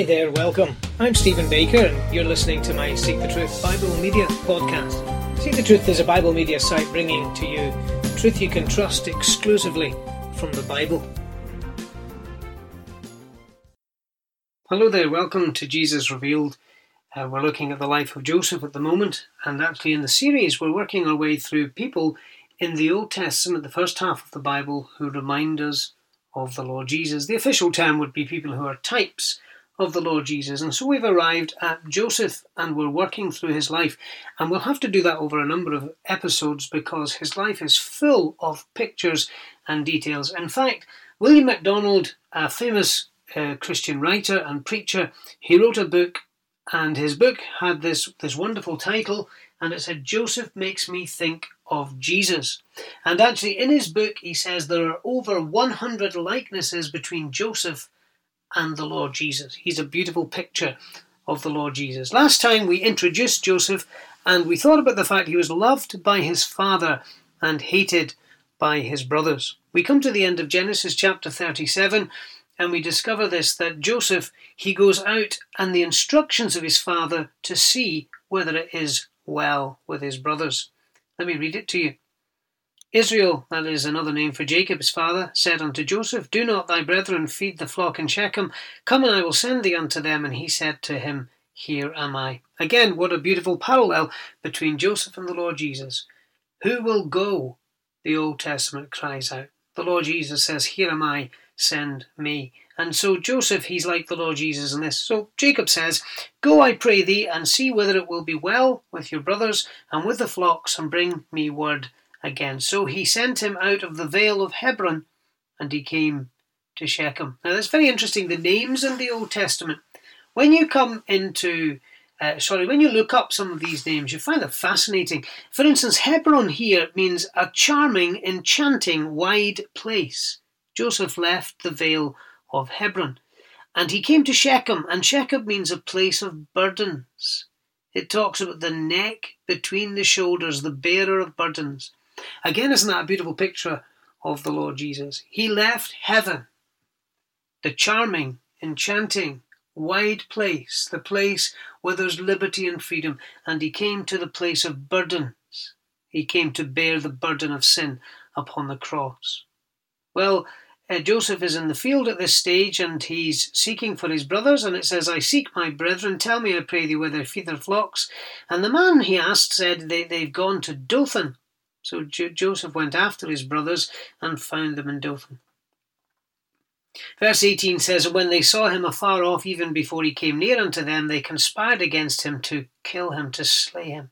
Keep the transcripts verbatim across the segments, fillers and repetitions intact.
Hi there, welcome. I'm Stephen Baker and you're listening to my Seek the Truth Bible Media podcast. Seek the Truth is a Bible media site bringing to you truth you can trust exclusively from the Bible. Hello there, welcome to Jesus Revealed. Uh, we're looking at the life of Joseph at the moment, and actually in the series we're working our way through people in the Old Testament, the first half of the Bible, who remind us of the Lord Jesus. The official term would be people who are types of the Lord Jesus. And so we've arrived at Joseph and we're working through his life. And we'll have to do that over a number of episodes because his life is full of pictures and details. In fact, William MacDonald, a famous uh, Christian writer and preacher, he wrote a book, and his book had this, this wonderful title, and it said, Joseph Makes Me Think of Jesus. And actually in his book he says there are over one hundred likenesses between Joseph and the Lord Jesus. He's a beautiful picture of the Lord Jesus. Last time we introduced Joseph and we thought about the fact he was loved by his father and hated by his brothers. We come to the end of Genesis chapter thirty-seven and we discover this, that Joseph, he goes out and the instructions of his father to see whether it is well with his brothers. Let me read it to you. Israel, that is another name for Jacob, his father, said unto Joseph, Do not thy brethren feed the flock in Shechem? Come and I will send thee unto them. And he said to him, Here am I. Again, what a beautiful parallel between Joseph and the Lord Jesus. Who will go? The Old Testament cries out. The Lord Jesus says, Here am I, send me. And so Joseph, he's like the Lord Jesus in this. So Jacob says, Go, I pray thee, and see whether it will be well with your brothers and with the flocks, and bring me word again. So he sent him out of the vale of Hebron, and he came to Shechem. Now that's very interesting, the names in the Old Testament. When you come into, uh, sorry, when you look up some of these names, you find them fascinating. For instance, Hebron here means a charming, enchanting, wide place. Joseph left the vale of Hebron, and he came to Shechem, and Shechem means a place of burdens. It talks about the neck between the shoulders, the bearer of burdens. Again, isn't that a beautiful picture of the Lord Jesus? He left heaven, the charming, enchanting, wide place, the place where there's liberty and freedom, and he came to the place of burdens. He came to bear the burden of sin upon the cross. Well, Uh, Joseph is in the field at this stage and he's seeking for his brothers, and it says, I seek my brethren, tell me, I pray thee, where they feed their flocks. And the man he asked said, they, they've gone to Dothan. So Jo- Joseph went after his brothers and found them in Dothan. Verse eighteen says, When they saw him afar off, even before he came near unto them, they conspired against him to kill him, to slay him,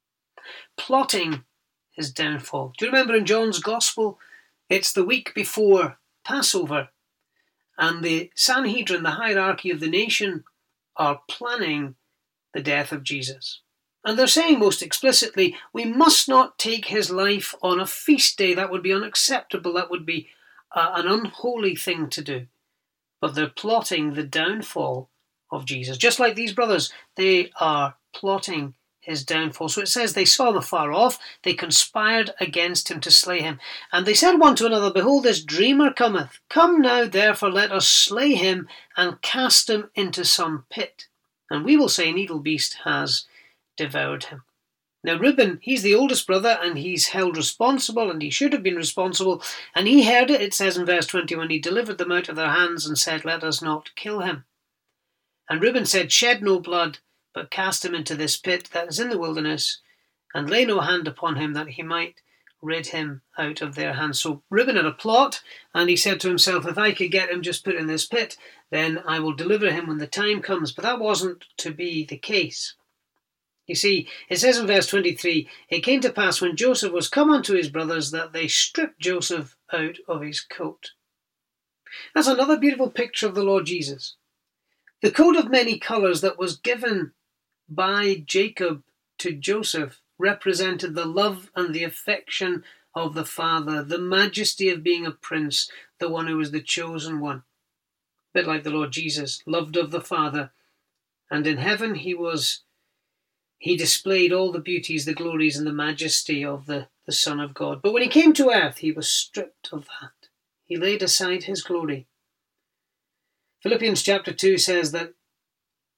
plotting his downfall. Do you remember in John's Gospel? It's the week before Passover, and the Sanhedrin, the hierarchy of the nation, are planning the death of Jesus. And they're saying most explicitly, we must not take his life on a feast day. That would be unacceptable. That would be uh, an unholy thing to do. But they're plotting the downfall of Jesus. Just like these brothers, they are plotting his downfall. So it says they saw him afar off, they conspired against him to slay him. And they said one to another, Behold, this dreamer cometh. Come now, therefore, let us slay him and cast him into some pit. And we will say an evil beast has devoured him. Now Reuben, he's the oldest brother, and he's held responsible, and he should have been responsible. And he heard it, it says in verse twenty-one, he delivered them out of their hands and said, Let us not kill him. And Reuben said, Shed no blood, but cast him into this pit that is in the wilderness, and lay no hand upon him, that he might rid him out of their hands. So Reuben had a plot, and he said to himself, if I could get him just put in this pit, then I will deliver him when the time comes. But that wasn't to be the case. You see, it says in verse twenty-three, It came to pass when Joseph was come unto his brothers, that they stripped Joseph out of his coat. That's another beautiful picture of the Lord Jesus. The coat of many colours that was given by Jacob to Joseph represented the love and the affection of the father, the majesty of being a prince, the one who was the chosen one. A bit like the Lord Jesus, loved of the Father. And in heaven he was, he displayed all the beauties, the glories and the majesty of the, the Son of God. But when he came to earth, he was stripped of that. He laid aside his glory. Philippians chapter two says that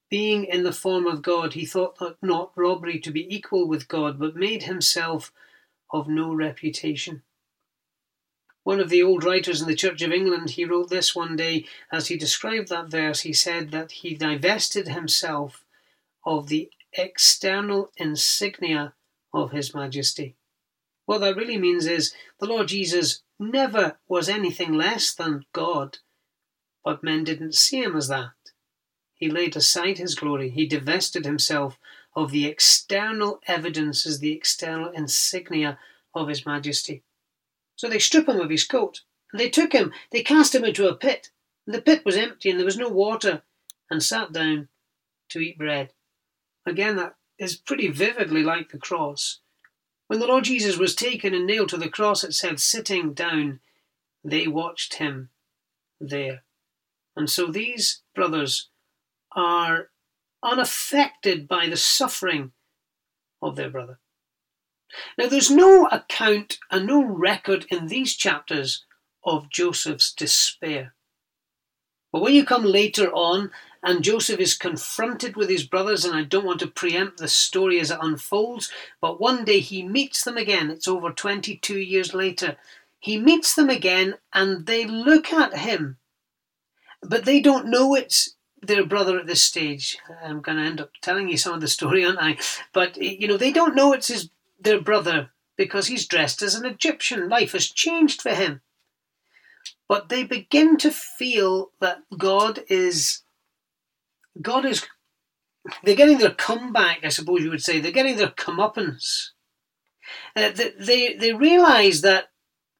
being in the form of God, he thought not robbery to be equal with God, but made himself of no reputation. One of the old writers in the Church of England, he wrote this one day as he described that verse. He said that he divested himself of the external insignia of his majesty. What that really means is the Lord Jesus never was anything less than God, but men didn't see him as that. He laid aside his glory. He divested himself of the external evidences, the external insignia of his majesty. So they strip him of his coat, and they took him, they cast him into a pit, and the pit was empty and there was no water, and sat down to eat bread. Again, that is pretty vividly like the cross. When the Lord Jesus was taken and nailed to the cross, it said, sitting down, they watched him there. And so these brothers are unaffected by the suffering of their brother. Now, there's no account and no record in these chapters of Joseph's despair. But when you come later on and Joseph is confronted with his brothers, and I don't want to preempt the story as it unfolds, but one day he meets them again. It's over twenty-two years later. He meets them again and they look at him, but they don't know it's their brother at this stage. I'm going to end up telling you some of the story, aren't I? But, you know, they don't know it's his their brother because he's dressed as an Egyptian. Life has changed for him. But they begin to feel that God is, God is, they're getting their comeback, I suppose you would say. They're getting their comeuppance. Uh, they, they, they realise that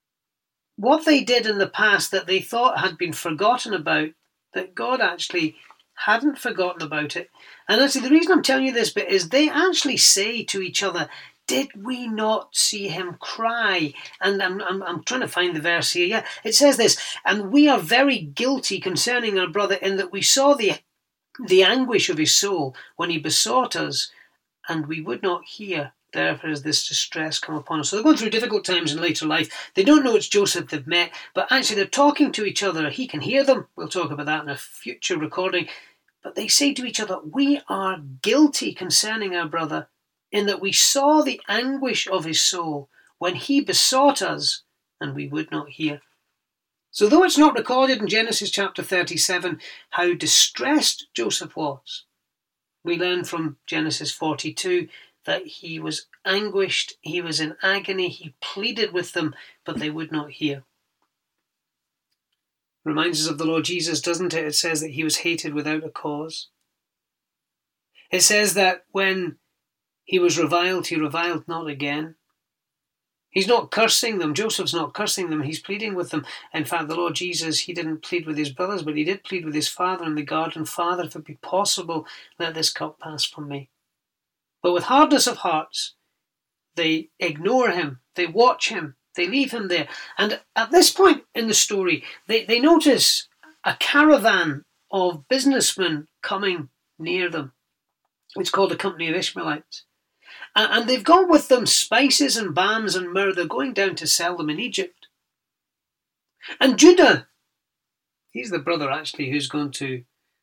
what they did in the past that they thought had been forgotten about, that God actually hadn't forgotten about it. And actually, the reason I'm telling you this bit is they actually say to each other, did we not see him cry? And I'm, I'm, I'm trying to find the verse here. Yeah, it says this, and we are very guilty concerning our brother in that we saw the, the anguish of his soul when he besought us, and we would not hear. Therefore has this distress come upon us. So they're going through difficult times in later life. They don't know it's Joseph they've met, but actually they're talking to each other. He can hear them. We'll talk about that in a future recording. But they say to each other, we are guilty concerning our brother in that we saw the anguish of his soul when he besought us and we would not hear. So though it's not recorded in Genesis chapter thirty-seven how distressed Joseph was, we learn from Genesis forty-two that he was anguished, he was in agony, he pleaded with them, but they would not hear. Reminds us of the Lord Jesus, doesn't it? It says that he was hated without a cause. It says that when he was reviled, he reviled not again. He's not cursing them. Joseph's not cursing them. He's pleading with them. In fact, the Lord Jesus, he didn't plead with his brothers, but he did plead with his Father in the garden. Father, if it be possible, let this cup pass from me. But with hardness of hearts, they ignore him. They watch him. They leave him there. And at this point in the story, they, they notice a caravan of businessmen coming near them. It's called a company of Ishmaelites. And they've got with them spices and balms and myrrh. They're going down to sell them in Egypt. And Judah, he's the brother actually who's going to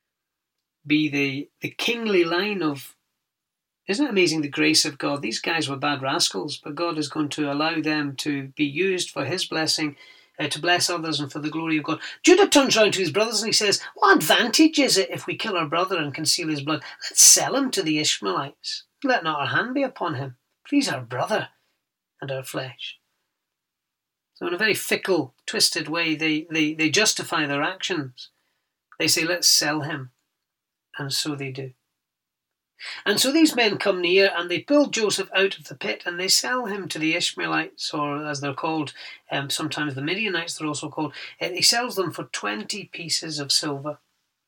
be the, the kingly line of, isn't it amazing the grace of God? These guys were bad rascals, but God is going to allow them to be used for his blessing, uh, to bless others and for the glory of God. Judah turns round to his brothers and he says, what advantage is it if we kill our brother and conceal his blood? Let's sell him to the Ishmaelites. Let not our hand be upon him, for he's our brother and our flesh. So in a very fickle, twisted way, they, they, they justify their actions. They say, let's sell him. And so they do. And so these men come near and they pull Joseph out of the pit and they sell him to the Ishmaelites, or as they're called, um, sometimes the Midianites they're also called. Uh, he sells them for twenty pieces of silver.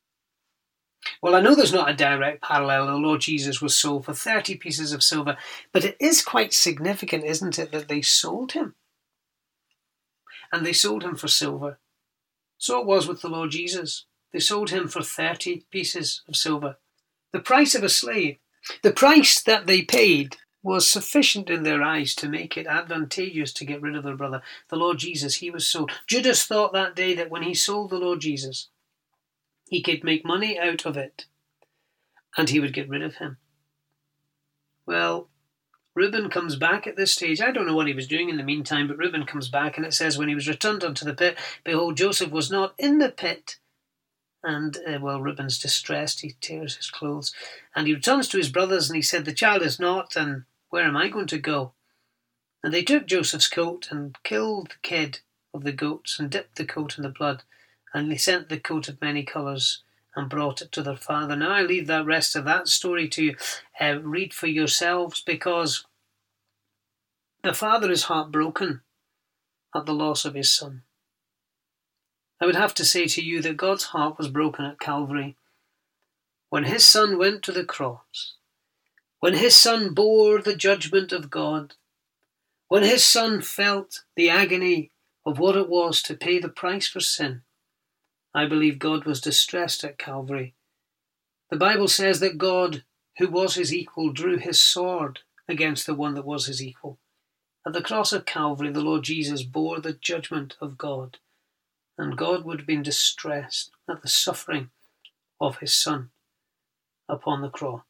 Well, I know there's not a direct parallel. The Lord Jesus was sold for thirty pieces of silver, but it is quite significant, isn't it, that they sold him? And they sold him for silver. So it was with the Lord Jesus. They sold him for thirty pieces of silver. The price of a slave, the price that they paid, was sufficient in their eyes to make it advantageous to get rid of their brother. The Lord Jesus, he was sold. Judas thought that day that when he sold the Lord Jesus, he could make money out of it. and he would get rid of him. Well, Reuben comes back at this stage. I don't know what he was doing in the meantime, but Reuben comes back, and it says, when he was returned unto the pit, behold, Joseph was not in the pit. And, uh, well, Reuben's distressed. He tears his clothes. And he returns to his brothers, and he said, the child is not, and where am I going to go? And they took Joseph's coat and killed the kid of the goats and dipped the coat in the blood. And they sent the coat of many colours and brought it to their father. Now I leave the rest of that story to you. Uh, read for yourselves, because the father is heartbroken at the loss of his son. I would have to say to you that God's heart was broken at Calvary when his son went to the cross, when his son bore the judgment of God, when his son felt the agony of what it was to pay the price for sin. I believe God was distressed at Calvary. The Bible says that God, who was his equal, drew his sword against the one that was his equal. At the cross of Calvary, the Lord Jesus bore the judgment of God, and God would have been distressed at the suffering of his son upon the cross.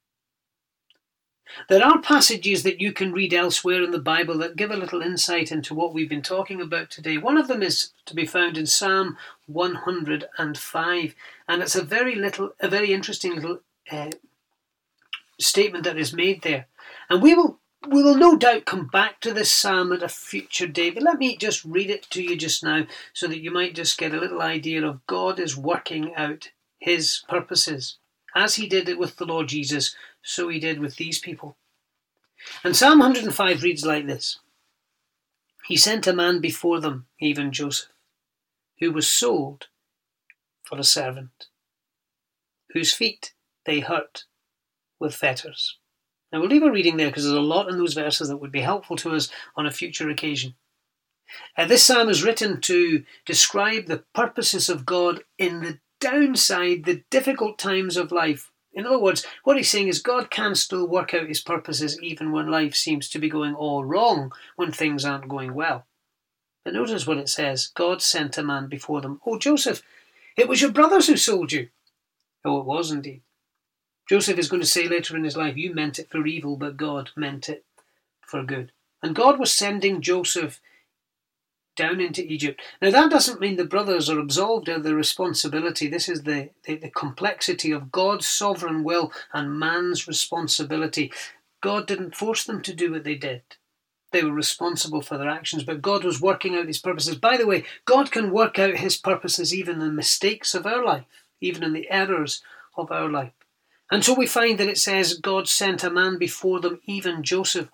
There are passages that you can read elsewhere in the Bible that give a little insight into what we've been talking about today. One of them is to be found in Psalm one hundred five, and it's a very little, a very interesting little uh, statement that is made there. And we will We will no doubt come back to this psalm at a future day, but let me just read it to you just now so that you might just get a little idea of God is working out his purposes. As he did it with the Lord Jesus, so he did with these people. And Psalm one hundred five reads like this. He sent a man before them, even Joseph, who was sold for a servant, whose feet they hurt with fetters. Now we'll leave a reading there because there's a lot in those verses that would be helpful to us on a future occasion. Uh, this psalm is written to describe the purposes of God in the downside, the difficult times of life. In other words, what he's saying is God can still work out his purposes even when life seems to be going all wrong, when things aren't going well. But notice what it says. God sent a man before them. Oh, Joseph, it was your brothers who sold you. Oh, it was indeed. Joseph is going to say later in his life, you meant it for evil, but God meant it for good. And God was sending Joseph down into Egypt. Now that doesn't mean the brothers are absolved of their responsibility. This is the, the, the complexity of God's sovereign will and man's responsibility. God didn't force them to do what they did. They were responsible for their actions, but God was working out his purposes. By the way, God can work out his purposes even in the mistakes of our life, even in the errors of our life. And so we find that it says God sent a man before them, even Joseph,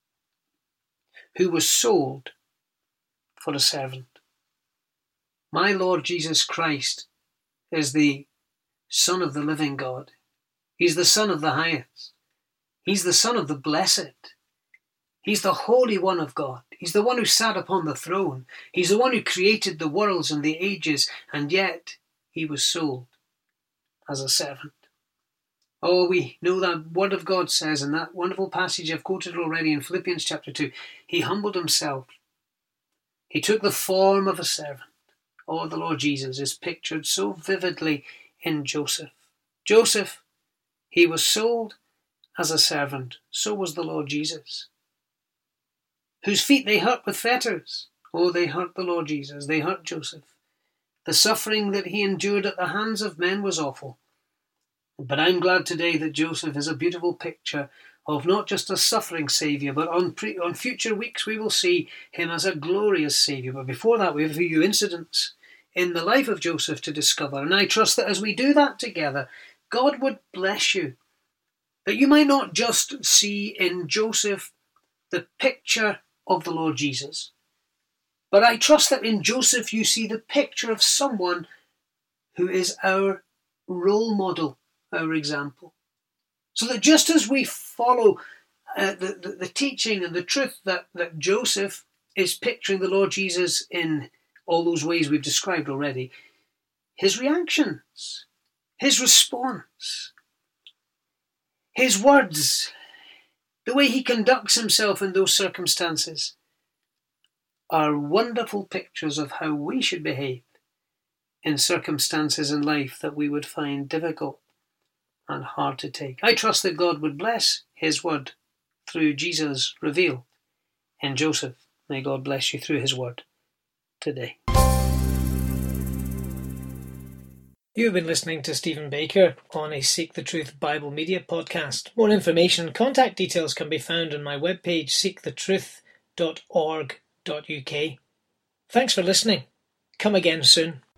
who was sold for a servant. My Lord Jesus Christ is the Son of the living God. He's the Son of the highest. He's the Son of the blessed. He's the Holy One of God. He's the one who sat upon the throne. He's the one who created the worlds and the ages, and yet he was sold as a servant. Oh, we know that Word of God says in that wonderful passage I've quoted already in Philippians chapter two, he humbled himself. He took the form of a servant. Oh, the Lord Jesus is pictured so vividly in Joseph. Joseph, he was sold as a servant. So was the Lord Jesus. Whose feet they hurt with fetters. Oh, they hurt the Lord Jesus. They hurt Joseph. The suffering that he endured at the hands of men was awful. But I'm glad today that Joseph is a beautiful picture of not just a suffering Saviour, but on pre- on future weeks we will see him as a glorious Saviour. But before that, we have a few incidents in the life of Joseph to discover. And I trust that as we do that together, God would bless you. That you might not just see in Joseph the picture of the Lord Jesus, but I trust that in Joseph you see the picture of someone who is our role model, our example. So that just as we follow uh, the, the, the teaching and the truth that, that Joseph is picturing the Lord Jesus in all those ways we've described already, his reactions, his response, his words, the way he conducts himself in those circumstances are wonderful pictures of how we should behave in circumstances in life that we would find difficult and hard to take. I trust that God would bless his word through Jesus revealed in Joseph. May God bless you through his word today. You have been listening to Stephen Baker on a Seek the Truth Bible Media podcast. More information and contact details can be found on my webpage, seek the truth dot org dot U K. Thanks for listening. Come again soon.